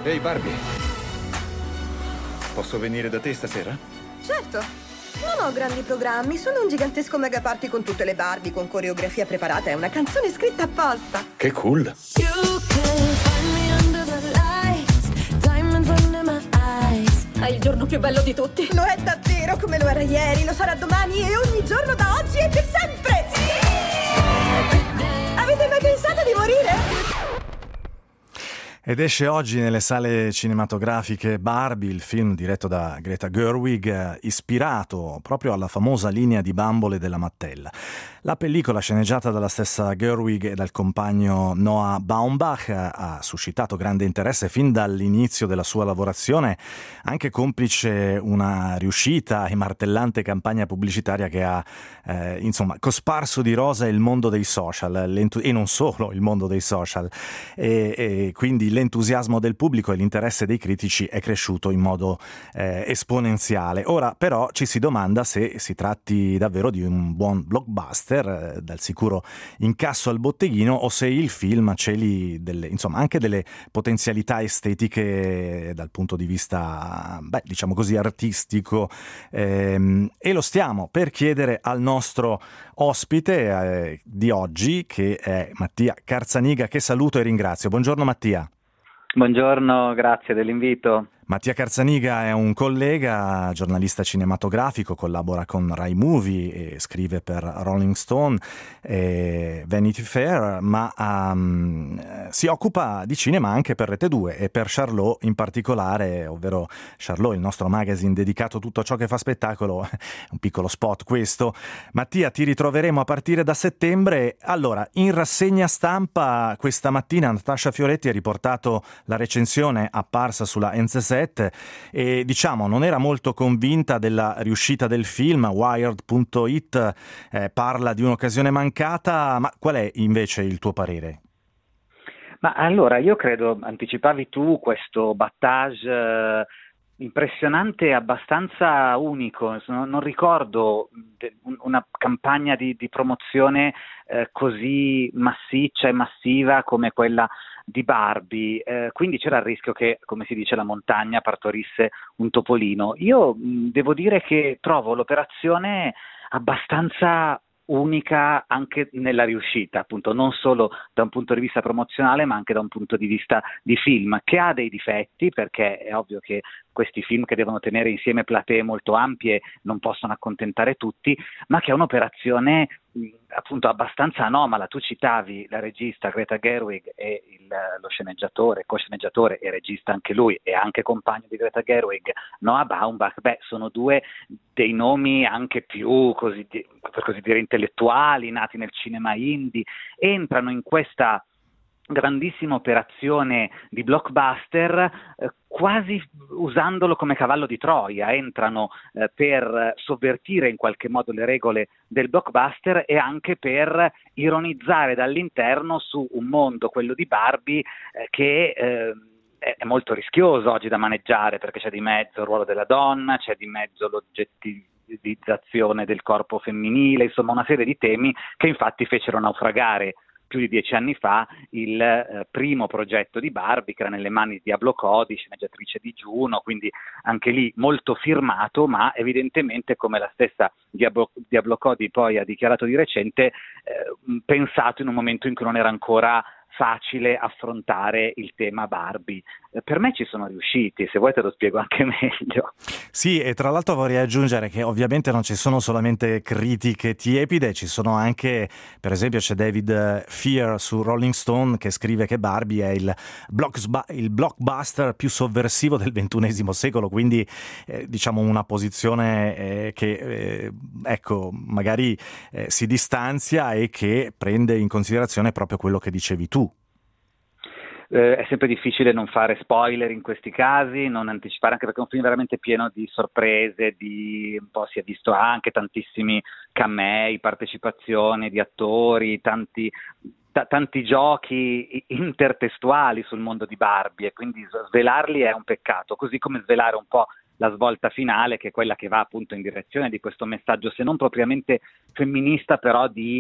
Ehi Barbie, posso venire da te stasera? Certo. Non ho grandi programmi, solo un gigantesco mega party con tutte le Barbie, con coreografia preparata e una canzone scritta apposta. Che cool! È il giorno più bello di tutti. Lo è davvero come lo era ieri, lo sarà domani e ogni giorno da oggi e per sempre! Avete mai pensato di morire? Ed esce oggi nelle sale cinematografiche Barbie, il film diretto da Greta Gerwig, ispirato proprio alla famosa linea di bambole della Mattel. La pellicola, sceneggiata dalla stessa Gerwig e dal compagno Noah Baumbach, ha suscitato grande interesse fin dall'inizio della sua lavorazione, anche complice una riuscita e martellante campagna pubblicitaria che ha cosparso di rosa il mondo dei social, e non solo il mondo dei social, e quindi l'entusiasmo del pubblico e l'interesse dei critici è cresciuto in modo esponenziale. Ora però ci si domanda se si tratti davvero di un buon blockbuster dal sicuro incasso al botteghino o se il film celi anche delle potenzialità estetiche dal punto di vista, diciamo così, artistico, e lo stiamo per chiedere al nostro ospite di oggi, che è Mattia Carzaniga, che saluto e ringrazio. Buongiorno Mattia. Buongiorno, grazie dell'invito. Mattia Carzaniga è un collega, giornalista cinematografico, collabora con Rai Movie e scrive per Rolling Stone e Vanity Fair, ma si occupa di cinema anche per Rete 2 e per Charlot in particolare, ovvero Charlot, il nostro magazine dedicato a tutto ciò che fa spettacolo. Un piccolo spot questo. Mattia, ti ritroveremo a partire da settembre. Allora, in rassegna stampa questa mattina Natascia Fioretti ha riportato la recensione apparsa sulla NZZ e non era molto convinta della riuscita del film. Wired.it parla di un'occasione mancata, ma qual è invece il tuo parere? Ma allora, io credo, anticipavi tu, questo battage impressionante e abbastanza unico. Non ricordo una campagna di promozione così massiccia e massiva come quella di Barbie, quindi c'era il rischio che, come si dice, la montagna partorisse un topolino. Io devo dire che trovo l'operazione abbastanza unica anche nella riuscita, appunto, non solo da un punto di vista promozionale ma anche da un punto di vista di film, che ha dei difetti, perché è ovvio che questi film che devono tenere insieme platee molto ampie non possono accontentare tutti, ma che è un'operazione appunto abbastanza anomala. Tu citavi la regista Greta Gerwig e lo sceneggiatore, co-sceneggiatore e regista anche lui e anche compagno di Greta Gerwig, Noah Baumbach. Sono due dei nomi anche più per così dire intellettuali, nati nel cinema indie, entrano in questa grandissima operazione di blockbuster quasi usandolo come cavallo di Troia. Entrano per sovvertire in qualche modo le regole del blockbuster e anche per ironizzare dall'interno su un mondo, quello di Barbie, che è molto rischioso oggi da maneggiare, perché c'è di mezzo il ruolo della donna, c'è di mezzo l'oggettivizzazione del corpo femminile, insomma una serie di temi che infatti fecero naufragare più di 10 anni fa il primo progetto di Barbie, che era nelle mani di Diablo Cody, sceneggiatrice di Juno, quindi anche lì molto firmato, ma evidentemente, come la stessa Diablo Cody poi ha dichiarato di recente, pensato in un momento in cui non era ancora facile affrontare il tema Barbie. Per me ci sono riusciti, se vuoi te lo spiego anche meglio. Sì, e tra l'altro vorrei aggiungere che ovviamente non ci sono solamente critiche tiepide, ci sono anche, per esempio c'è David Fear su Rolling Stone che scrive che Barbie è il blockbuster più sovversivo del XXI secolo, quindi una posizione che magari si distanzia e che prende in considerazione proprio quello che dicevi tu. È sempre difficile non fare spoiler in questi casi, non anticipare, anche perché è un film veramente pieno di sorprese, un po' si è visto anche tantissimi camei, partecipazioni di attori, tanti giochi intertestuali sul mondo di Barbie, e quindi svelarli è un peccato, così come svelare un po' la svolta finale, che è quella che va appunto in direzione di questo messaggio, se non propriamente femminista, però di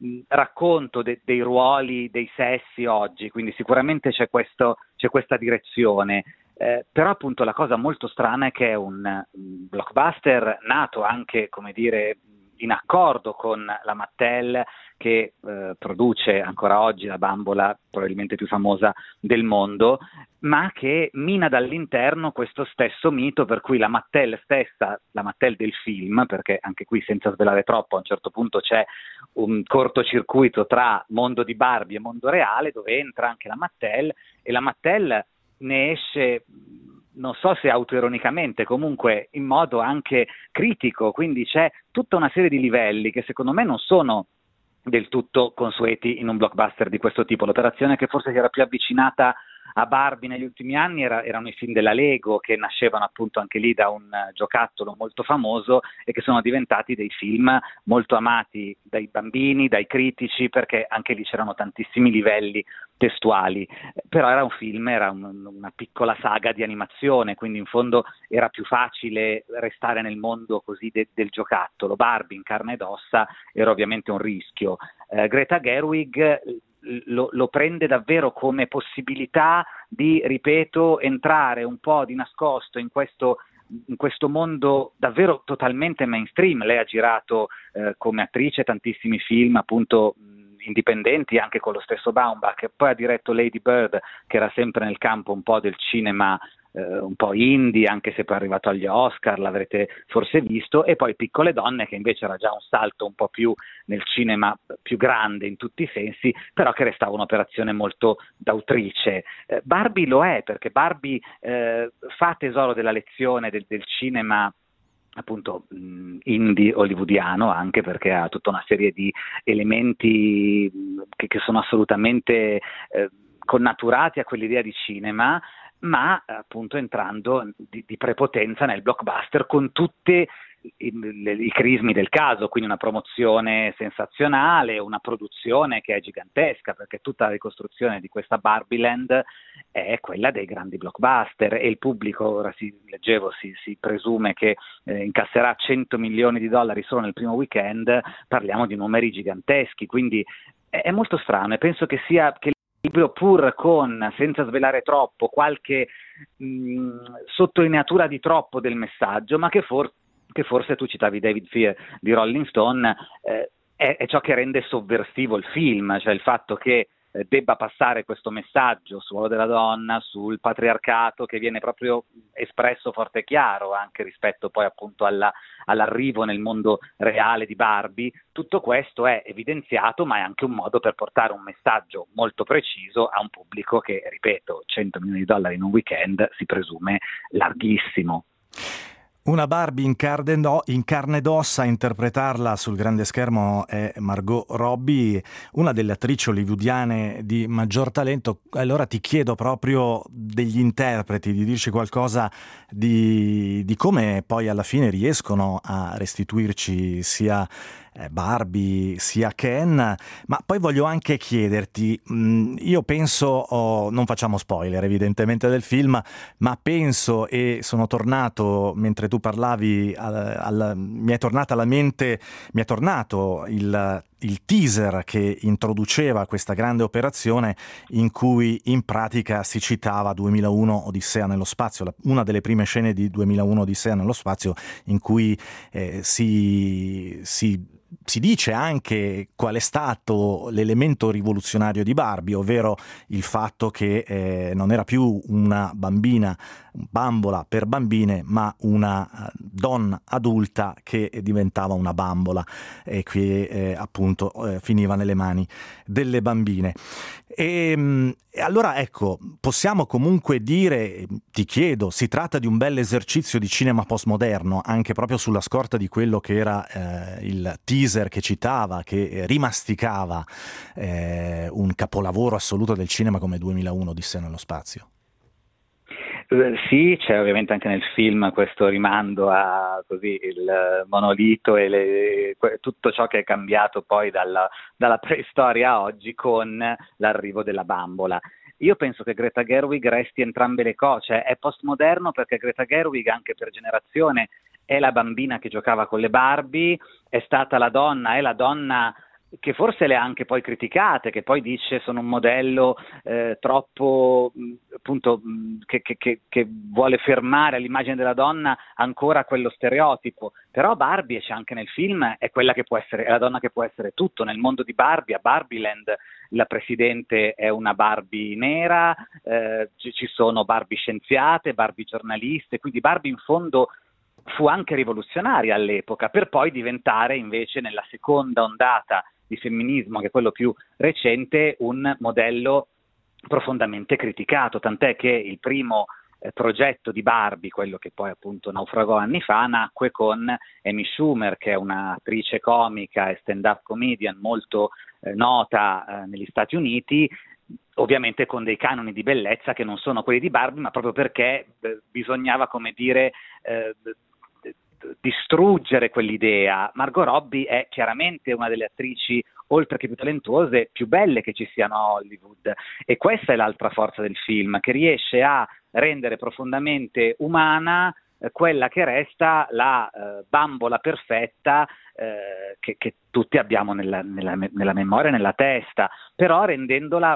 racconto dei ruoli, dei sessi oggi, quindi sicuramente c'è questa direzione. Però appunto la cosa molto strana è che è un blockbuster nato anche, come dire, in accordo con la Mattel, che produce ancora oggi la bambola probabilmente più famosa del mondo, ma che mina dall'interno questo stesso mito per cui la Mattel stessa, la Mattel del film, perché anche qui senza svelare troppo a un certo punto c'è un cortocircuito tra mondo di Barbie e mondo reale, dove entra anche la Mattel, e la Mattel ne esce, non so se autoironicamente, comunque in modo anche critico, quindi c'è tutta una serie di livelli che secondo me non sono del tutto consueti in un blockbuster di questo tipo. L'operazione che forse si era più avvicinata a Barbie negli ultimi anni erano i film della Lego, che nascevano appunto anche lì da un giocattolo molto famoso e che sono diventati dei film molto amati dai bambini, dai critici, perché anche lì c'erano tantissimi livelli testuali. Però era un film, era una piccola saga di animazione, quindi in fondo era più facile restare nel mondo così del giocattolo. Barbie in carne ed ossa era ovviamente un rischio. Greta Gerwig lo prende davvero come possibilità di, ripeto, entrare un po' di nascosto in questo mondo davvero totalmente mainstream. Lei ha girato come attrice tantissimi film appunto indipendenti, anche con lo stesso Baumbach, e poi ha diretto Lady Bird, che era sempre nel campo un po' del cinema un po' indie, anche se poi è arrivato agli Oscar, l'avrete forse visto, e poi Piccole donne, che invece era già un salto un po' più nel cinema più grande in tutti i sensi, però che restava un'operazione molto d'autrice. Barbie lo è, perché Barbie fa tesoro della lezione del cinema appunto indie hollywoodiano, anche perché ha tutta una serie di elementi che sono assolutamente connaturati a quell'idea di cinema, ma appunto entrando di prepotenza nel blockbuster con tutti i crismi del caso, quindi una promozione sensazionale, una produzione che è gigantesca, perché tutta la ricostruzione di questa Barbieland è quella dei grandi blockbuster, e il pubblico, ora si presume che incasserà 100 milioni di dollari solo nel primo weekend. Parliamo di numeri giganteschi, quindi è molto strano, e penso che pur con, senza svelare troppo, qualche sottolineatura di troppo del messaggio, ma che forse tu citavi David Fear di Rolling Stone, è ciò che rende sovversivo il film, cioè il fatto che debba passare questo messaggio sul ruolo della donna, sul patriarcato, che viene proprio espresso forte e chiaro anche rispetto poi appunto all'arrivo nel mondo reale di Barbie. Tutto questo è evidenziato, ma è anche un modo per portare un messaggio molto preciso a un pubblico che, ripeto, 100 milioni di dollari in un weekend si presume larghissimo. Una Barbie in carne ed ossa. A interpretarla sul grande schermo è Margot Robbie, una delle attrici hollywoodiane di maggior talento. Allora ti chiedo proprio degli interpreti, di dirci qualcosa di come poi alla fine riescono a restituirci sia Barbie sia Ken, ma poi voglio anche chiederti, io penso, non facciamo spoiler evidentemente del film, ma penso, e sono tornato mentre tu parlavi, mi è tornato il teaser che introduceva questa grande operazione, in cui in pratica si citava 2001 Odissea nello spazio, una delle prime scene di 2001 Odissea nello spazio, in cui si dice anche qual è stato l'elemento rivoluzionario di Barbie, ovvero il fatto che non era più una bambola per bambine, ma una donna adulta che diventava una bambola e che appunto finiva nelle mani delle bambine. E allora ecco, possiamo comunque dire, ti chiedo, si tratta di un bel esercizio di cinema postmoderno, anche proprio sulla scorta di quello che era il teaser che citava, che rimasticava un capolavoro assoluto del cinema come 2001 Odissea nello spazio. Sì, c'è ovviamente anche nel film questo rimando a così il monolito e tutto ciò che è cambiato poi dalla preistoria a oggi con l'arrivo della bambola. Io penso che Greta Gerwig resti entrambe le cose, cioè è postmoderno perché Greta Gerwig anche per generazione è la bambina che giocava con le Barbie, è stata la donna che forse le ha anche poi criticate, che poi dice sono un modello troppo appunto che vuole fermare all'immagine della donna ancora quello stereotipo, però Barbie, c'è anche nel film, è quella che può essere, è la donna che può essere tutto. Nel mondo di Barbie, a Barbieland, la presidente è una Barbie nera, ci sono Barbie scienziate, Barbie giornaliste, quindi Barbie in fondo fu anche rivoluzionaria all'epoca, per poi diventare invece nella seconda ondata di femminismo, che è quello più recente, un modello profondamente criticato, tant'è che il primo progetto di Barbie, quello che poi appunto naufragò anni fa, nacque con Amy Schumer, che è un'attrice comica e stand-up comedian molto nota negli Stati Uniti, ovviamente con dei canoni di bellezza che non sono quelli di Barbie, ma proprio perché bisognava, come dire, distruggere quell'idea. Margot Robbie è chiaramente una delle attrici, oltre che più talentuose, più belle che ci siano a Hollywood, e questa è l'altra forza del film, che riesce a rendere profondamente umana quella che resta la bambola perfetta che tutti abbiamo nella memoria, nella testa, però rendendola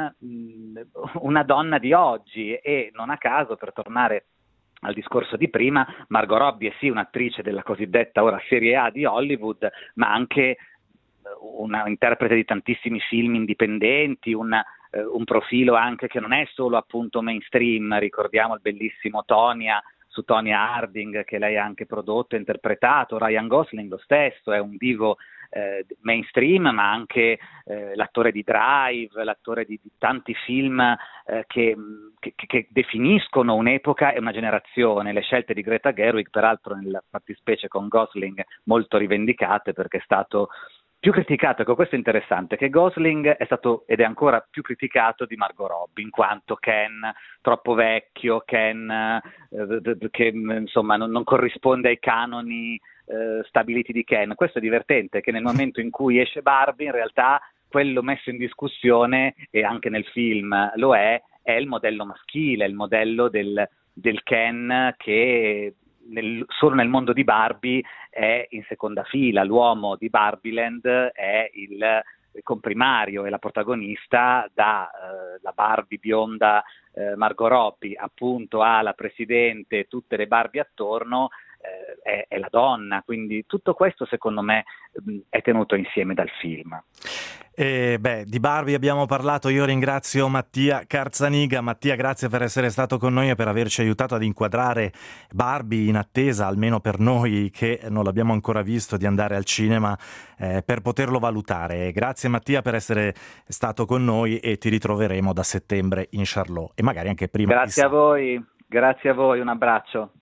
una donna di oggi. E non a caso, per tornare al discorso di prima, Margot Robbie è sì un'attrice della cosiddetta ora serie A di Hollywood, ma anche una interprete di tantissimi film indipendenti, un profilo anche che non è solo appunto mainstream. Ricordiamo il bellissimo Tonya, su Tonya Harding, che lei ha anche prodotto e interpretato. Ryan Gosling lo stesso, è un divo mainstream, ma anche l'attore di Drive, l'attore di tanti film che definiscono un'epoca e una generazione. Le scelte di Greta Gerwig, peraltro nella fattispecie con Gosling, molto rivendicate, perché è stato più criticato. Ecco, questo è interessante, che Gosling è stato ed è ancora più criticato di Margot Robbie, in quanto Ken troppo vecchio, Ken che insomma non corrisponde ai canoni stabiliti di Ken. Questo è divertente, che nel momento in cui esce Barbie, in realtà quello messo in discussione, e anche nel film lo è il modello maschile, il modello del Ken che solo nel mondo di Barbie è in seconda fila. L'uomo di Barbieland è il comprimario e la protagonista, la Barbie bionda Margot Robbie appunto alla presidente, tutte le Barbie attorno, è la donna. Quindi tutto questo secondo me è tenuto insieme dal film. Di Barbie abbiamo parlato. Io ringrazio Mattia Carzaniga. Mattia, grazie per essere stato con noi e per averci aiutato ad inquadrare Barbie, in attesa, almeno per noi che non l'abbiamo ancora visto, di andare al cinema per poterlo valutare. Grazie Mattia per essere stato con noi, e ti ritroveremo da settembre in Charlotte e magari anche prima. Grazie a voi, un abbraccio.